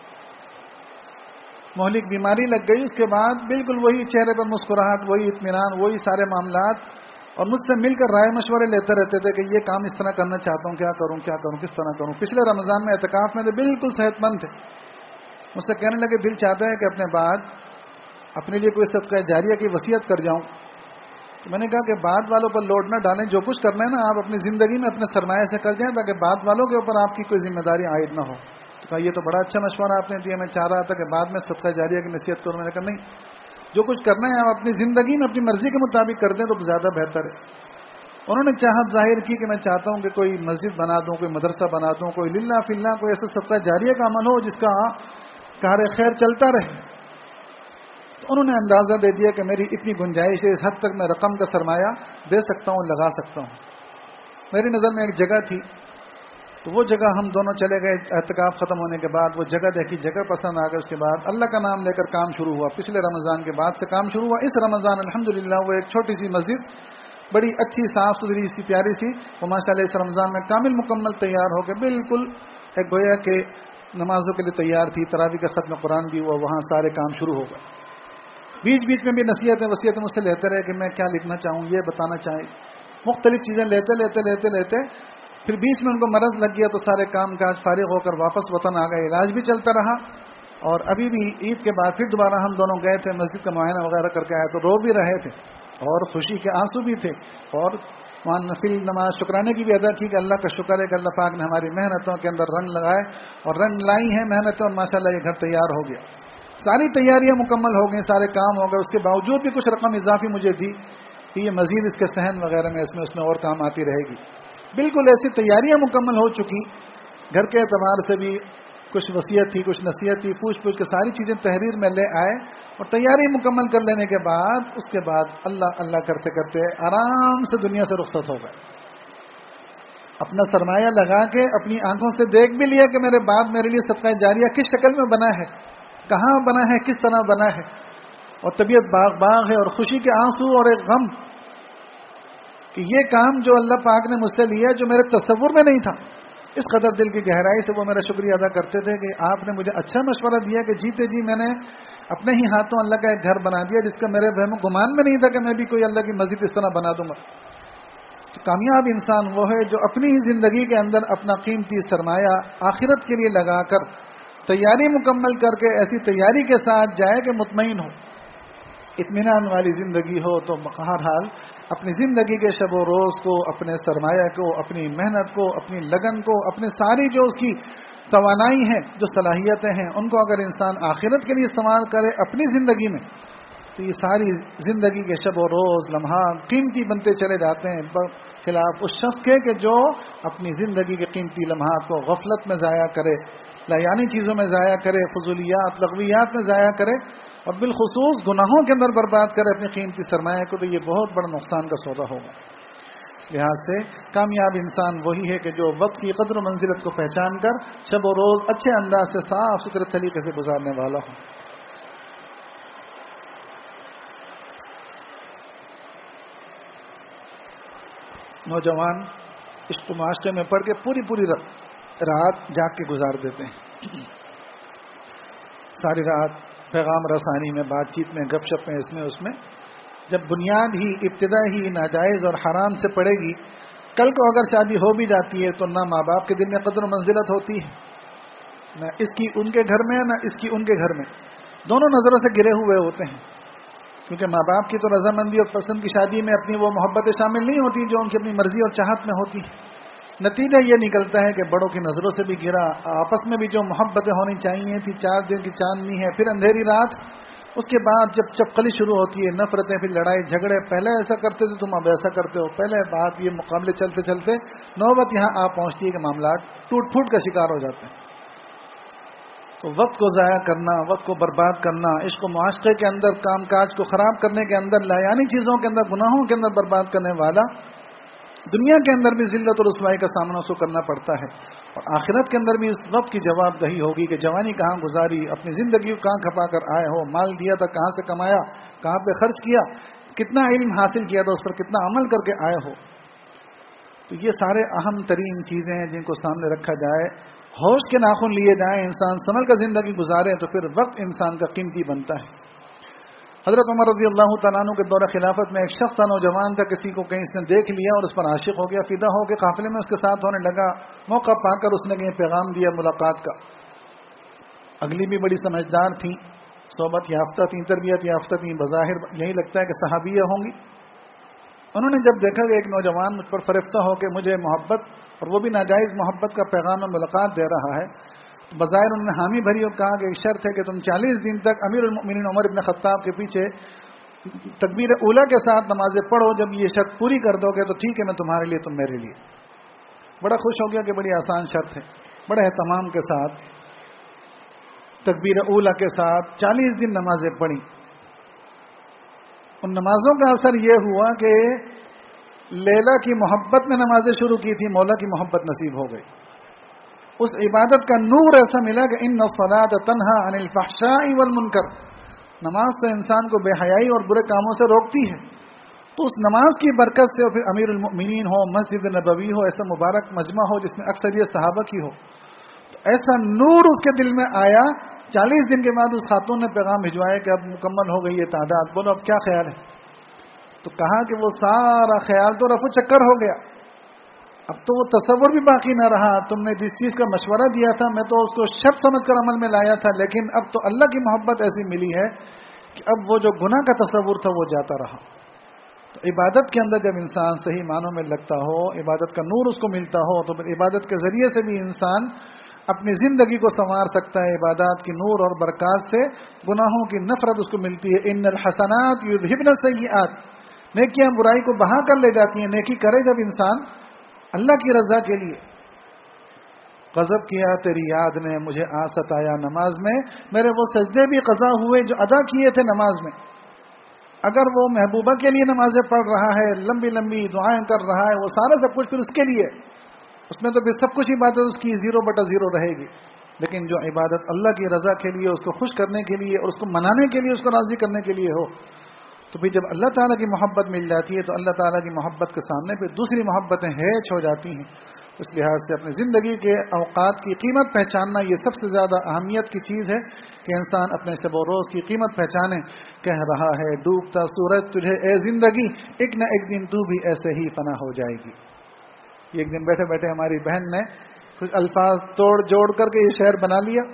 مہلک بیماری لگ گئی، اس کے بعد بالکل وہی چہرے پر مسکراہٹ، وہی اطمینان، وہی سارے معاملات، اور مجھ سے مل کر رائے مشورے لیتے رہتے تھے کہ یہ کام اس طرح کرنا چاہتا ہوں، کیا کروں کس طرح کروں۔ پچھلے رمضان میں اعتکاف میں تھے، بالکل صحت مند تھے، مجھ سے کہنے لگے دل چاہتا ہے کہ اپنے بعد اپنے لیے کوئی صدقہ جاریہ کی وصیت کر جاؤں۔ تو میں نے کہا کہ بعد والوں پر لوڈ نہ ڈالیں، جو کچھ کرنا ہے نا آپ اپنی زندگی میں اپنے سرمایہ سے کر جائیں تاکہ بعد والوں کے اوپر آپ کی کوئی ذمہ داری عائد نہ ہو۔ تو کہا یہ تو بڑا اچھا مشورہ آپ نے دیا، میں چاہ رہا تھا کہ بعد میں صدقہ جاریہ کی نصیحت کروں۔ میں نے کہا نہیں، جو کچھ کرنا ہے آپ اپنی زندگی میں اپنی مرضی کے مطابق کر دیں تو زیادہ بہتر ہے۔ انہوں نے چاہت ظاہر کی کہ میں چاہتا ہوں کہ کوئی مسجد بنا دوں، کوئی مدرسہ بنا دوں، کوئی للہ فی اللہ کوئی ایسا صدقہ جاریہ کا عمل ہو جس کا کار خیر چلتا رہے۔ تو انہوں نے اندازہ دے دیا کہ میری اتنی گنجائش ہے، اس حد تک میں رقم کا سرمایہ دے سکتا ہوں، لگا سکتا ہوں۔ میری نظر میں ایک جگہ تھی، تو وہ جگہ ہم دونوں چلے گئے اعتکاف ختم ہونے کے بعد، وہ جگہ دیکھی، جگہ پسند آ گئی، اس کے بعد اللہ کا نام لے کر کام شروع ہوا۔ پچھلے رمضان کے بعد سے کام شروع ہوا، اس رمضان الحمدللہ وہ ایک چھوٹی سی مسجد، بڑی اچھی صاف ستھری سی پیاری سی، وہ ماشاء اللہ اس رمضان میں کامل مکمل تیار ہو کے بالکل ایک گویا کہ نمازوں کے لیے تیار تھی، تراویح کا ختم قرآن بھی ہوا، وہاں سارے کام شروع ہو گئے۔ بیچ بیچ میں بھی نصیحتیں وصیتیں مجھ سے لیتے رہے کہ میں کیا لکھنا چاہوں، یہ بتانا چاہیں، مختلف چیزیں لیتے پھر بیچ میں ان کو مرض لگ گیا تو سارے کام کاج فارغ ہو کر واپس وطن آ گئے، علاج بھی چلتا رہا، اور ابھی بھی عید کے بعد پھر دوبارہ ہم دونوں گئے تھے، مسجد کا معائنہ وغیرہ کر کے آئے تو رو بھی رہے تھے اور خوشی کے آنسو بھی تھے، اور وہاں نفل نماز شکرانے کی بھی ادا کی کہ اللہ کا شکر ہے کہ اللہ پاک نے ہماری محنتوں کے اندر رنگ لگائے اور رنگ لائی ہیں محنتیں، اور ماشاءاللہ یہ گھر تیار ہو گیا۔ ساری تیاریاں مکمل ہو گئی، سارے کام ہو گئے، اس کے باوجود بھی کچھ رقم اضافی مجھے دی کہ یہ مزید اس کے صحن وغیرہ میں اس میں اور کام آتی رہے گی۔ بالکل ایسی تیاریاں مکمل ہو چکی، گھر کے اعتبار سے بھی کچھ وصیت تھی، کچھ نصیحت تھی، پوچھ کے ساری چیزیں تحریر میں لے آئے، اور تیاری مکمل کر لینے کے بعد اس کے بعد اللہ کرتے کرتے آرام سے دنیا سے رخصت ہو گئے۔ اپنا سرمایہ لگا کے اپنی آنکھوں سے دیکھ بھی لیا کہ میرے بعد میرے لیے صدقہ جاریہ کس شکل میں بنا ہے، کہاں بنا ہے، کس طرح بنا ہے، اور طبیعت باغ ہے، اور خوشی کے آنسو اور ایک غم کہ یہ کام جو اللہ پاک نے مجھ سے لیا جو میرے تصور میں نہیں تھا، اس قدر دل کی گہرائی سے وہ میرا شکریہ ادا کرتے تھے کہ آپ نے مجھے اچھا مشورہ دیا کہ جیتے جی میں نے اپنے ہی ہاتھوں اللہ کا ایک گھر بنا دیا جس کا میرے وہم گمان میں نہیں تھا کہ میں بھی کوئی اللہ کی مسجد اس طرح بنا دوں گا۔ تو کامیاب انسان وہ ہے جو اپنی ہی زندگی کے اندر اپنا قیمتی سرمایہ آخرت کے لیے لگا کر تیاری مکمل کر کے ایسی تیاری کے ساتھ جائے کہ مطمئن ہو، اطمینان والی زندگی ہو۔ تو بہرحال اپنی زندگی کے شب و روز کو، اپنے سرمایہ کو، اپنی محنت کو، اپنی لگن کو، اپنی ساری جو اس کی توانائی ہے، جو صلاحیتیں ہیں، ان کو اگر انسان آخرت کے لیے استعمال کرے اپنی زندگی میں، تو یہ ساری زندگی کے شب و روز لمحات قیمتی بنتے چلے جاتے ہیں، خلاف اس شخص کے کہ جو اپنی زندگی کے قیمتی لمحات کو غفلت میں ضائع کرے، لایانی چیزوں میں ضائع کرے، فضولیات لغویات میں ضائع کرے، اور بالخصوص گناہوں کے اندر برباد کرے اپنی قیمتی سرمایہ کو، تو یہ بہت بڑا نقصان کا سودا ہوگا۔ اس لحاظ سے کامیاب انسان وہی ہے کہ جو وقت کی قدر و منزلت کو پہچان کر شب و روز اچھے انداز سے صاف ستھرے طریقے سے گزارنے والا ہو۔ نوجوان عشق و معاشرے میں پڑھ کے پوری رات جاگ کے گزار دیتے ہیں، ساری رات پیغام رسانی میں، بات چیت میں، گپ شپ میں، اس میں جب بنیاد ہی ابتدا ہی ناجائز اور حرام سے پڑے گی، کل کو اگر شادی ہو بھی جاتی ہے تو نہ ماں باپ کے دل میں قدر و منزلت ہوتی ہے، نہ اس کی ان کے گھر میں، نہ اس کی ان کے گھر میں، دونوں نظروں سے گرے ہوئے ہوتے ہیں، کیونکہ ماں باپ کی تو رضامندی اور پسند کی شادی میں اپنی وہ محبتیں شامل نہیں ہوتی جو ان کی اپنی مرضی اور چاہت میں ہوتی ہے۔ نتیجہ یہ نکلتا ہے کہ بڑوں کی نظروں سے بھی گرا، آپس میں بھی جو محبتیں ہونی چاہیے تھی، 4 دن کی چاندنی ہے، پھر اندھیری رات، اس کے بعد جب چپقلی شروع ہوتی ہے، نفرتیں، پھر لڑائی جھگڑے، پہلے ایسا کرتے تھے تم اب ایسا کرتے ہو، پہلے بات یہ مقابلے چلتے چلتے نوبت یہاں آ پہنچتی ہے کہ معاملات ٹوٹ پھوٹ کا شکار ہو جاتے ہیں۔ تو وقت کو ضائع کرنا، وقت کو برباد کرنا، عشق و معاشرے کے اندر کام کاج کو خراب کرنے کے اندر، لایانی چیزوں کے اندر، گناہوں کے اندر برباد کرنے والا دنیا کے اندر بھی ذلت اور رسوائی کا سامنا اس کو کرنا پڑتا ہے، اور آخرت کے اندر بھی اس وقت کی جواب دہی ہوگی کہ جوانی کہاں گزاری، اپنی زندگی کو کہاں کھپا کر آئے ہو، مال دیا تھا کہاں سے کمایا، کہاں پہ خرچ کیا، کتنا علم حاصل کیا تھا، اس پر کتنا عمل کر کے آئے ہو۔ تو یہ سارے اہم ترین چیزیں ہیں جن کو سامنے رکھا جائے، ہوش کے ناخن لیے جائیں، انسان سنبھل کر زندگی گزارے تو پھر وقت انسان کا قیمتی بنتا ہے۔ حضرت عمر رضی اللہ تعالیٰ عنہ کے دور خلافت میں ایک شخص تھا، نوجوان تھا، کسی کو کہیں اس نے دیکھ لیا اور اس پر عاشق ہو گیا، فدا ہو کے قافلے میں اس کے ساتھ ہونے لگا۔ موقع پا کر اس نے کہیں پیغام دیا ملاقات کا۔ اگلی بھی بڑی سمجھدار تھیں، صحبت یافتہ تھیں، تربیت یافتہ تھیں، بظاہر یہی لگتا ہے کہ صحابیہ ہوں گی۔ انہوں نے جب دیکھا کہ ایک نوجوان مجھ پر فرفتہ ہو کے مجھے محبت، اور وہ بھی ناجائز محبت کا پیغام ملاقات دے رہا ہے، بظاہر انہوں نے حامی بھری اور کہا کہ ایک شرط ہے کہ تم 40 دن تک امیر المؤمنین عمر ابن خطاب کے پیچھے تکبیر اولیٰ کے ساتھ نمازیں پڑھو، جب یہ شرط پوری کر دو گے تو ٹھیک ہے، میں تمہارے لیے، تم میرے لیے۔ بڑا خوش ہو گیا کہ بڑی آسان شرط ہے، بڑے اہتمام کے ساتھ تکبیر اولیٰ کے ساتھ 40 دن نمازیں پڑھی۔ ان نمازوں کا اثر یہ ہوا کہ لیلا کی محبت میں نمازیں شروع کی تھی، مولا کی محبت نصیب ہو گئی۔ اس عبادت کا نور ایسا ملا کہ ان الصلاۃ تنہا عن الفحشاء والمنکر، نماز تو انسان کو بے حیائی اور برے کاموں سے روکتی ہے، تو اس نماز کی برکت سے، اور پھر امیر المؤمنین ہو، مسجد نبوی ہو، ایسا مبارک مجمع ہو جس میں اکثریت صحابہ کی ہو، تو ایسا نور اس کے دل میں آیا۔ 40 دن کے بعد اس خاتون نے پیغام بھجوایا کہ اب مکمل ہو گئی یہ تعداد، بولو اب کیا خیال ہے؟ تو کہا کہ وہ سارا خیال تو رفع چکر ہو گیا، اب تو وہ تصور بھی باقی نہ رہا، تم نے جس چیز کا مشورہ دیا تھا میں تو اس کو شرط سمجھ کر عمل میں لایا تھا، لیکن اب تو اللہ کی محبت ایسی ملی ہے کہ اب وہ جو گناہ کا تصور تھا وہ جاتا رہا۔ تو عبادت کے اندر جب انسان صحیح معنوں میں لگتا ہو، عبادت کا نور اس کو ملتا ہو، تو پھر عبادت کے ذریعے سے بھی انسان اپنی زندگی کو سنوار سکتا ہے۔ عبادات کی نور اور برکات سے گناہوں کی نفرت اس کو ملتی ہے۔ ان الحسنات یذہبن السیئات، نیکیاں برائی کو بہا کر لے جاتی ہیں۔ نیکی کرے جب انسان اللہ کی رضا کے لیے، غضب کیا تیری یاد نے مجھے آ ستایا نماز میں، میرے وہ سجدے بھی قضا ہوئے جو ادا کیے تھے نماز میں۔ اگر وہ محبوبہ کے لیے نمازیں پڑھ رہا ہے، لمبی لمبی دعائیں کر رہا ہے، وہ سارا سب کچھ پھر اس کے لیے، اس میں تو پھر سب کچھ عبادت اس کی 0/0 رہے گی۔ لیکن جو عبادت اللہ کی رضا کے لیے، اس کو خوش کرنے کے لیے اور اس کو منانے کے لیے، اس کو راضی کرنے کے لیے ہو، تو پھر جب اللہ تعالیٰ کی محبت مل جاتی ہے تو اللہ تعالیٰ کی محبت کے سامنے پھر دوسری محبتیں ہیچ ہو جاتی ہیں۔ اس لحاظ سے اپنی زندگی کے اوقات کی قیمت پہچاننا یہ سب سے زیادہ اہمیت کی چیز ہے کہ انسان اپنے شب و روز کی قیمت پہچانے۔ کہہ رہا ہے ڈوبتا سورج تجھے اے زندگی، ایک نہ ایک دن تو بھی ایسے ہی فنا ہو جائے گی۔ ایک دن بیٹھے بیٹھے ہماری بہن نے کچھ الفاظ توڑ جوڑ کر کے یہ شعر بنا لیا،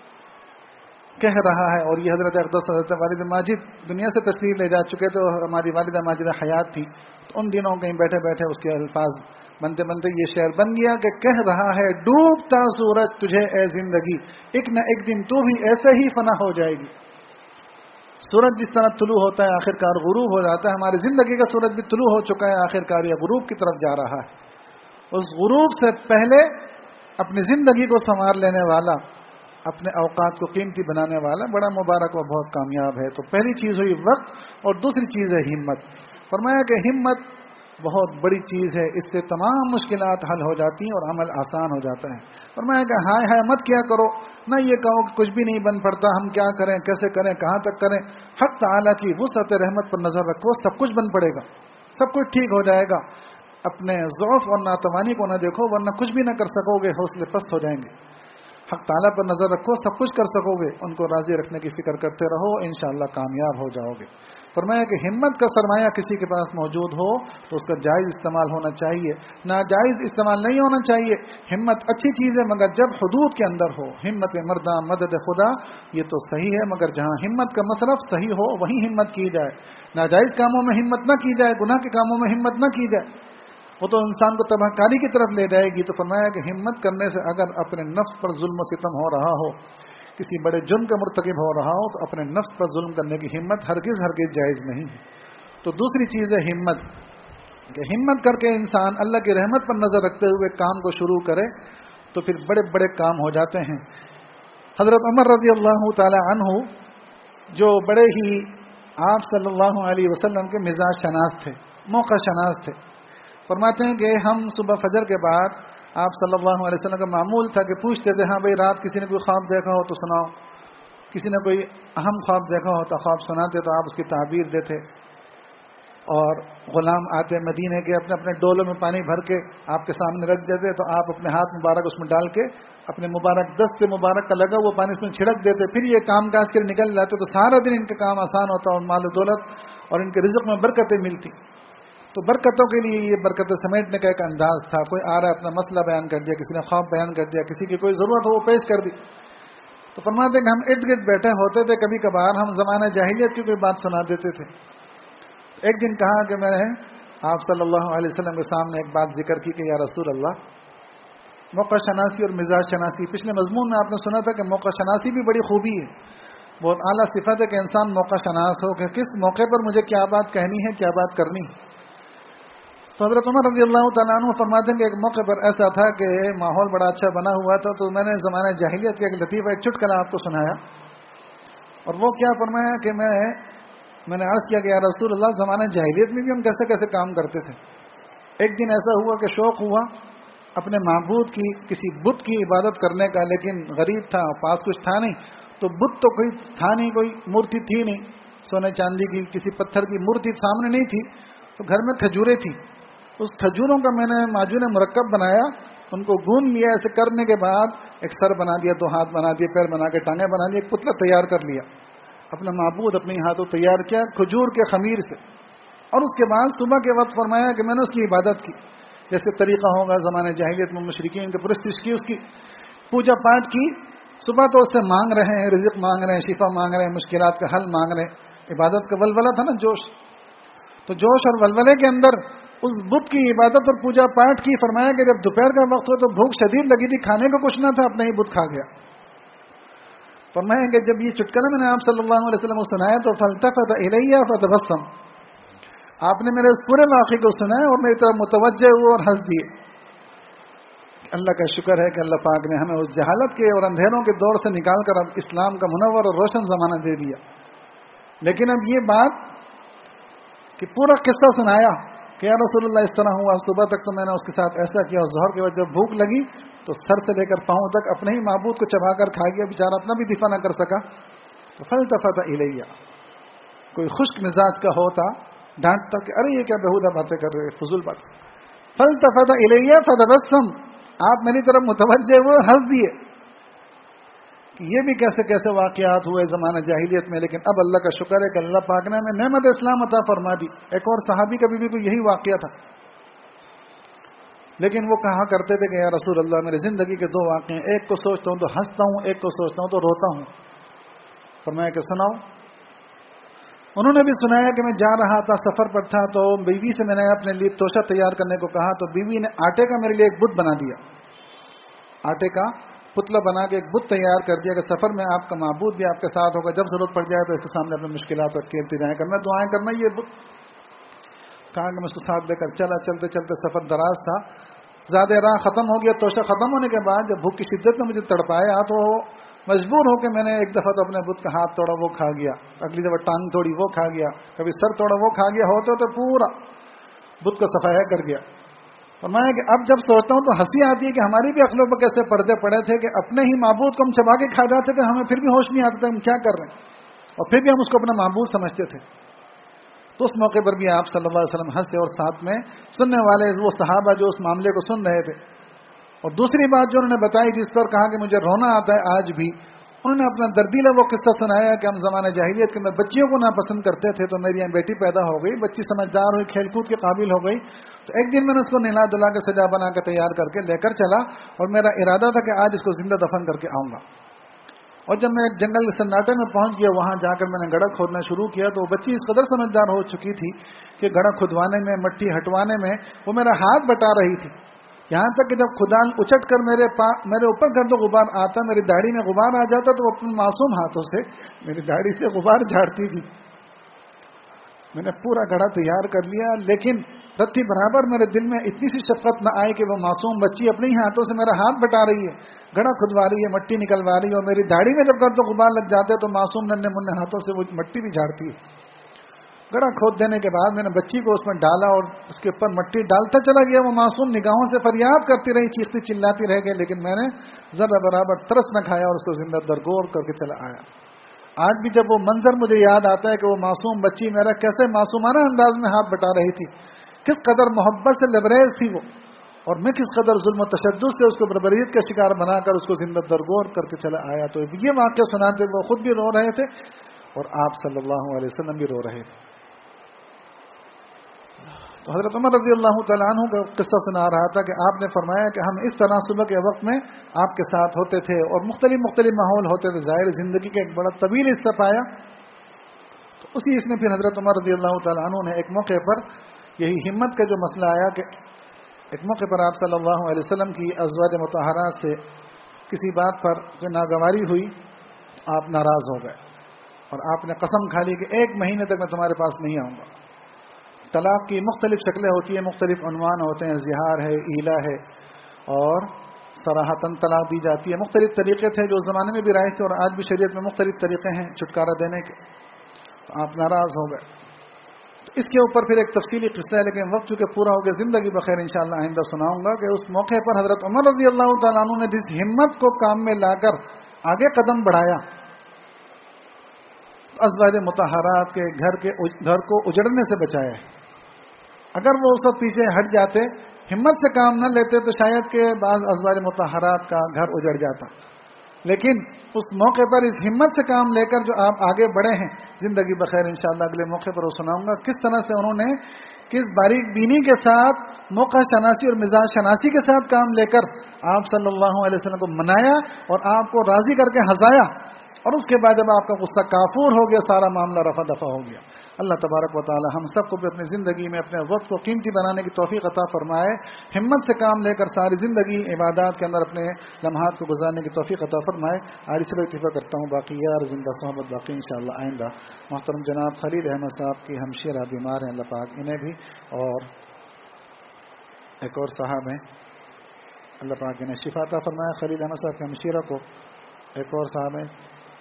کہہ رہا ہے، اور یہ حضرت اقدس حضرت والد ماجد دنیا سے تشریف لے جا چکے تھے اور ہماری والدہ ماجدہ حیات تھی، تو ان دنوں کہیں بیٹھے بیٹھے اس کے الفاظ بنتے بنتے یہ شعر بن گیا کہ کہہ رہا ہے ڈوبتا سورج تجھے اے زندگی، ایک نہ ایک دن تو بھی ایسے ہی فنا ہو جائے گی۔ سورج جس طرح طلوع ہوتا ہے آخر کار غروب ہو جاتا ہے، ہماری زندگی کا سورج بھی طلوع ہو چکا ہے، آخر کار یہ غروب کی طرف جا رہا ہے۔ اس غروب سے پہلے اپنی زندگی کو سنوار لینے والا، اپنے اوقات کو قیمتی بنانے والا بڑا مبارک اور بہت کامیاب ہے۔ تو پہلی چیز ہوئی وقت، اور دوسری چیز ہے ہمت۔ فرمایا کہ ہمت بہت بڑی چیز ہے، اس سے تمام مشکلات حل ہو جاتی ہیں اور عمل آسان ہو جاتا ہے۔ فرمایا کہ ہائے ہائے مت کیا کرو، نہ یہ کہو کہ کچھ بھی نہیں بن پڑتا، ہم کیا کریں، کیسے کریں، کہاں تک کریں۔ حق تعالیٰ کی وسعت رحمت پر نظر رکھو، سب کچھ بن پڑے گا، سب کچھ ٹھیک ہو جائے گا۔ اپنے ضعف اور ناتوانی کو نہ دیکھو، ورنہ کچھ بھی نہ کر سکو گے، حوصلے پست ہو جائیں گے۔ حق تعالیٰ پر نظر رکھو، سب کچھ کر سکو گے، ان کو راضی رکھنے کی فکر کرتے رہو، انشاءاللہ کامیاب ہو جاؤ گے۔ فرمایا کہ ہمت کا سرمایہ کسی کے پاس موجود ہو تو اس کا جائز استعمال ہونا چاہیے، ناجائز استعمال نہیں ہونا چاہیے۔ ہمت اچھی چیز ہے مگر جب حدود کے اندر ہو۔ ہمت مرداں مدد خدا، یہ تو صحیح ہے، مگر جہاں ہمت کا مصرف صحیح ہو وہیں ہمت کی جائے۔ ناجائز کاموں میں ہمت نہ کی جائے، گناہ کے کاموں میں ہمت نہ کی جائے، وہ تو انسان کو تباہ کاری کی طرف لے جائے گی۔ تو فرمایا کہ ہمت کرنے سے اگر اپنے نفس پر ظلم و ستم ہو رہا ہو، کسی بڑے جرم کا مرتکب ہو رہا ہو تو اپنے نفس پر ظلم کرنے کی ہمت ہرگز جائز نہیں ہے. تو دوسری چیز ہے ہمت، کہ ہمت کر کے انسان اللہ کی رحمت پر نظر رکھتے ہوئے کام کو شروع کرے تو پھر بڑے بڑے کام ہو جاتے ہیں. حضرت عمر رضی اللہ تعالی عنہ جو بڑے ہی آپ صلی اللہ علیہ وسلم کے مزاج شناس تھے، موقع شناس تھے، فرماتے ہیں کہ ہم صبح فجر کے بعد آپ صلی اللہ علیہ وسلم کا معمول تھا کہ پوچھتے تھے، ہاں بھائی رات کسی نے کوئی خواب دیکھا ہو تو سناؤ، کسی نے کوئی اہم خواب دیکھا ہو تو خواب سناتے تو آپ اس کی تعبیر دیتے. اور غلام آتے مدینے کے اپنے اپنے ڈولوں میں پانی بھر کے آپ کے سامنے رکھ دیتے تو آپ اپنے ہاتھ مبارک اس میں ڈال کے اپنے مبارک دست مبارک کا لگا وہ پانی اس میں چھڑک دیتے، پھر یہ کام کاج کے نکل جاتے تو سارا دن ان کا کام آسان ہوتا اور مال و دولت اور ان کے رزق میں برکتیں ملتی. تو برکتوں کے لیے یہ برکتیں سمیٹنے کا ایک انداز تھا. کوئی آ رہا ہے اپنا مسئلہ بیان کر دیا، کسی نے خواب بیان کر دیا، کسی کی کوئی ضرورت ہو وہ پیش کر دی. تو فرماتے ہیں کہ ہم ارد گرد بیٹھے ہوتے تھے، کبھی کبھار ہم زمانہ جاہلیت کی کوئی بات سنا دیتے تھے. ایک دن کہا کہ میں نے آپ صلی اللہ علیہ وسلم کے سامنے ایک بات ذکر کی کہ یا رسول اللہ، موقع شناسی اور مزاج شناسی، پچھلے مضمون میں آپ نے سنا تھا کہ موقع شناسی بھی بڑی خوبی ہے، بہت اعلیٰ صفت ہے کہ انسان موقع شناس ہو کہ کس موقع پر مجھے کیا بات کہنی ہے، کیا بات کرنی ہے. تو حضرت عمر رضی اللہ تعالیٰ عنہ فرماتے ہیں کہ ایک موقع پر ایسا تھا کہ ماحول بڑا اچھا بنا ہوا تھا تو میں نے زمانہ جاہلیت کا ایک لطیفہ ایک چٹکلا آپ کو سنایا. اور وہ کیا فرمایا کہ میں نے عرض کیا کہ یا رسول اللہ زمانہ جاہلیت میں بھی ہم کیسے کیسے کام کرتے تھے. ایک دن ایسا ہوا کہ شوق ہوا اپنے معبود کی کسی بت کی عبادت کرنے کا، لیکن غریب تھا، پاس کچھ تھا نہیں، تو بت تو کوئی تھا نہیں، کوئی مورتی تھی نہیں، سونے چاندی کی کسی پتھر کی مورتی سامنے نہیں تھی. تو گھر میں کھجوریں تھیں، اس کھجوروں کا میں نے معجون مرکب بنایا، ان کو گون لیا، ایسے کرنے کے بعد ایک سر بنا دیا، 2 ہاتھ بنا دیے، پیر بنا کے ٹانگیں بنا لی، ایک پتلا تیار کر لیا، اپنا معبود اپنے ہاتھوں تیار کیا کھجور کے خمیر سے. اور اس کے بعد صبح کے وقت فرمایا کہ میں نے اس کی عبادت کی جیسے طریقہ ہوگا زمانے جاہلیت میں مشرکین کے پرستش کی، اس کی پوجا پاٹ کی. صبح تو اس سے مانگ رہے ہیں، رزق مانگ رہے ہیں، شفا مانگ رہے ہیں، مشکلات کا حل مانگ رہے ہیں. عبادت کا ولولہ تھا نا، جوش. تو جوش اور ولولے کے اندر اس بت کی عبادت اور پوجا پاٹ کی. فرمایا کہ جب دوپہر کا وقت ہو تو بھوک شدید لگی تھی، کھانے کو کچھ نہ تھا، اپنا ہی بت کھا گیا. فرمایا کہ جب یہ چٹکلا میں نے آپ صلی اللہ علیہ وسلم کو سنایا تو فالتفت الیہ فتبسم، آپ نے میرے پورے واقعے کو سنایا اور میری طرف متوجہ ہوئے اور ہنس دیے. اللہ کا شکر ہے کہ اللہ پاک نے ہمیں اس جہالت کے اور اندھیروں کے دور سے نکال کر اب اسلام کا منور اور روشن زمانہ دے دیا. لیکن اب یہ بات کہ پورا قصہ سنایا کہ یا رسول اللہ اس طرح ہوا، صبح تک تو میں نے اس کے ساتھ ایسا کیا، اور ظہر کے بعد جب بھوک لگی تو سر سے لے کر پاؤں تک اپنے ہی معبود کو چبا کر کھا گیا، بیچارہ اپنا بھی دفاع نہ کر سکا. تو فالتفت الیہ، کوئی خشک مزاج کا ہوتا ڈانٹتا کہ ارے یہ کیا بےہودہ باتیں کر رہے، فضول بات. فالتفت الیہ فتبسم، آپ میری طرف متوجہ ہوئے، ہنس دیے. یہ بھی کیسے کیسے واقعات ہوئے زمانہ جاہلیت میں، لیکن اب اللہ کا شکر ہے کہ اللہ پاک نے ہمیں نعمت اسلام عطا فرما دی. ایک اور صحابی کا بھی کوئی یہی واقعہ تھا، لیکن وہ کہا کرتے تھے کہ یا رسول اللہ میری زندگی کے 2 واقعے ہیں، ایک کو سوچتا ہوں تو ہنستا ہوں، ایک کو سوچتا ہوں تو روتا ہوں. فرمایا کہ سناؤ. انہوں نے بھی سنایا کہ میں جا رہا تھا، سفر پر تھا، تو بیوی سے میں نے اپنے لیے توشہ تیار کرنے کو کہا تو بیوی نے آٹے کا میرے لیے ایک بت بنا دیا، آٹے کا پتلا بنا کے ایک بت تیار کر دیا کہ سفر میں آپ کا معبود بھی آپ کے ساتھ ہوگا، جب ضرورت پڑ جائے تو اس کے سامنے اپنی مشکلات رکھ کے التجائیں کرنا، دعائیں کرنا. یہ بت کہا کہ میں اس کو ساتھ لے کر چلا. چلتے چلتے سفر دراز تھا، زیادہ راہ ختم ہو گیا. توشہ ختم ہونے کے بعد جب بھوک کی شدت میں مجھے تڑپایا تو مجبور ہو کے میں نے ایک دفعہ تو اپنے بت کا ہاتھ توڑا، وہ کھا گیا، اگلی دفعہ ٹانگ توڑی، وہ کھا گیا، کبھی سر توڑا، وہ کھا گیا، ہوتے تو پورا بت کا صفایا کر گیا. فرمایا کہ اب جب سوچتا ہوں تو ہنسی آتی ہے کہ ہماری بھی عقلوں پر کیسے پردے پڑے تھے کہ اپنے ہی معبود کو ہم چبا کے کھا جاتے تھے، ہمیں پھر بھی ہوش نہیں آتا تھا ہم کیا کر رہے ہیں، اور پھر بھی ہم اس کو اپنا معبود سمجھتے تھے. تو اس موقع پر بھی آپ صلی اللہ علیہ وسلم ہنستے، اور ساتھ میں سننے والے وہ صحابہ جو اس معاملے کو سن رہے تھے. اور دوسری بات جو انہوں نے بتائی جس پر کہا کہ مجھے رونا آتا ہے آج بھی، انہوں نے اپنا دردیلا وہ قصہ سنایا کہ ہم زمانہ جاہلیت کے اندر بچیوں کو ناپسند کرتے تھے. تو میری یہاں بیٹی پیدا ہو گئی، بچی سمجھدار ہوئی، کھیل کود کے قابل ہو گئی، تو ایک دن میں نے اس کو نہلا دھلا کے سجا بنا کے تیار کر کے لے کر چلا، اور میرا ارادہ تھا کہ آج اس کو زندہ دفن کر کے آؤں گا. اور جب میں جنگل سناٹے میں پہنچ گیا، وہاں جا کر میں نے گڑھا کھودنا شروع کیا، تو وہ بچی اس قدر سمجھدار ہو چکی تھی کہ گڑھا کھدوانے میں، مٹی ہٹوانے میں وہ میرا ہاتھ بٹا رہی تھی. یہاں تک کہ جب خدان اچٹ کر میرے اوپر گرد و غبار آتا، میری داڑھی میں غبار آ جاتا، تو وہ اپنے معصوم ہاتھوں سے میری داڑھی سے غبار جھاڑتی تھی. میں نے پورا گھڑا تیار کر لیا، لیکن رتی برابر میرے دل میں اتنی سی شفقت نہ آئی کہ وہ معصوم بچی اپنے ہی ہاتھوں سے میرا ہاتھ بٹا رہی ہے، گھڑا کھدوا رہی ہے، مٹی نکلوا رہی ہے، اور میری داڑھی میں جب گرد و غبار لگ جاتے تو معصوم ننھے منھے ہاتھوں سے وہ مٹی بھی جھاڑتی ہے. گڑھا کھود دینے کے بعد میں نے بچی کو اس میں ڈالا اور اس کے اوپر مٹی ڈالتا چلا گیا. وہ معصوم نگاہوں سے فریاد کرتی رہی، چیختی چلاتی رہ گئی، لیکن میں نے ذرا برابر ترس نہ کھایا اور اس کو زندہ درگور کر کے چلا آیا. آج بھی جب وہ منظر مجھے یاد آتا ہے کہ وہ معصوم بچی میرا کیسے معصومانہ انداز میں ہاتھ بٹا رہی تھی، کس قدر محبت سے لبریز تھی وہ، اور میں کس قدر ظلم و تشدد سے اس کو بربریت کا شکار بنا کر اس کو زندہ درگور کر کے چلا آیا. تو یہ واقعہ سناتے وہ خود بھی رو رہے تھے اور آپ صلی اللہ علیہ وسلم بھی رو رہے تھے. تو حضرت عمر رضی اللہ تعالیٰ عنہ کا قصہ سنا رہا تھا کہ آپ نے فرمایا کہ ہم اس طرح صبح کے وقت میں آپ کے ساتھ ہوتے تھے اور مختلف ماحول ہوتے تھے. ظاہر زندگی کا ایک بڑا طویل حصہ پایا. تو اس میں پھر حضرت عمر رضی اللہ تعالیٰ عنہ نے ایک موقع پر یہی ہمت کا جو مسئلہ آیا کہ ایک موقع پر آپ صلی اللہ علیہ وسلم کی ازواج مطہرات سے کسی بات پر ناگواری ہوئی، آپ ناراض ہو گئے اور آپ نے قسم کھا لی کہ 1 مہینے تک میں تمہارے پاس نہیں آؤں گا. طلاق کی مختلف شکلیں ہوتی ہیں، مختلف عنوان ہوتے ہیں، زہار ہے، ایلا ہے، اور صراحتاً طلاق دی جاتی ہے. مختلف طریقے تھے جو اس زمانے میں بھی رائج تھے اور آج بھی شریعت میں مختلف طریقے ہیں چھٹکارا دینے کے. تو آپ ناراض ہو گئے. تو اس کے اوپر پھر ایک تفصیلی قصہ ہے، لیکن وقت چونکہ پورا ہو گیا، زندگی بخیر انشاءاللہ آئندہ سناؤں گا کہ اس موقع پر حضرت عمر رضی اللہ تعالیٰ عنہ نے جس ہمت کو کام میں لا کر آگے قدم بڑھایا، ازواج مطہرات کے گھر کو اجڑنے سے بچایا ہے. اگر وہ اس وقت پیچھے ہٹ جاتے، ہمت سے کام نہ لیتے، تو شاید کہ بعض ازواج مطہرات کا گھر اجڑ جاتا. لیکن اس موقع پر اس ہمت سے کام لے کر جو آپ آگے بڑھے ہیں، زندگی بخیر انشاءاللہ اگلے موقع پر وہ سناؤں گا کس طرح سے انہوں نے کس باریک بینی کے ساتھ، موقع شناسی اور مزاج شناسی کے ساتھ کام لے کر آپ صلی اللہ علیہ وسلم کو منایا اور آپ کو راضی کر کے ہنسایا، اور اس کے بعد جب آپ کا غصہ کافور ہو گیا، سارا معاملہ رفع دفع ہو گیا. اللہ تبارک و تعالی ہم سب کو بھی اپنی زندگی میں اپنے وقت کو قیمتی بنانے کی توفیق عطا فرمائے، ہمت سے کام لے کر ساری زندگی عبادات کے اندر اپنے لمحات کو گزارنے کی توفیق عطا فرمائے. آج اس وقت اتفاق کرتا ہوں، باقی یار زندہ صحبت باقی انشاءاللہ آئندہ. محترم جناب خلیل احمد صاحب کی ہمشیرہ بیمار ہیں، اللہ پاک انہیں بھی اور ایک اور صاحب ہیں، اللہ پاک انہیں شفا عطا فرمائے. خلیل احمد صاحب کی ہمشیرہ کو ایک اور صاحب ہیں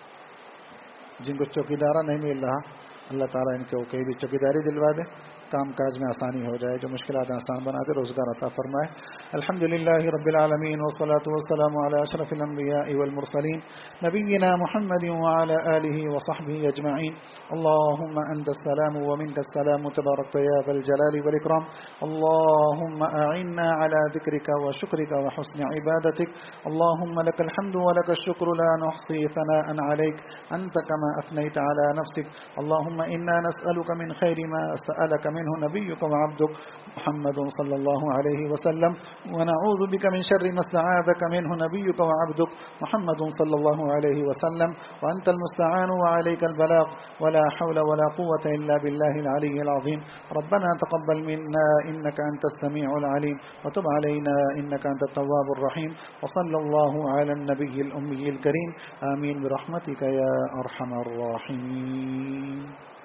جن کو چوکیدارہ نہیں مل رہا، اللہ تعالیٰ ان کو کہیں بھی چوکیداری دلوا دے، کام کاج میں آسانی ہو جائے، جو مشکلات آسان بنا دے، روزگار عطا فرمائے. الحمدللہ رب العالمین والصلاة والسلام علی اشرف الانبیاء والمرسلین نبینا محمد وعلى آلہ وصحبہ اجمعین. اللہم انت السلام ومنک السلام تبارک یا ذا الجلال والاکرام. اللہم اعنا على ذکرک وشکرک وحسن عبادتک. اللہم لک الحمد ولک الشکر لا نحصی ثناء علیک انت کما اثنیت على نفسک. اللہم انا نسألک من خیر ما سألک منه نبيك وعبدك محمد صلى الله عليه وسلم، ونعوذ بك من شر ما استعاذك منه نبيك وعبدك محمد صلى الله عليه وسلم، وأنت المستعان وعليك البلاغ، ولا حول ولا قوة إلا بالله العلي العظيم. ربنا تقبل منا إنك أنت السميع العليم، وتب علينا إنك أنت التواب الرحيم. وصلى الله على النبي الأمي الكريم. آمين برحمتك يا أرحم الراحمين.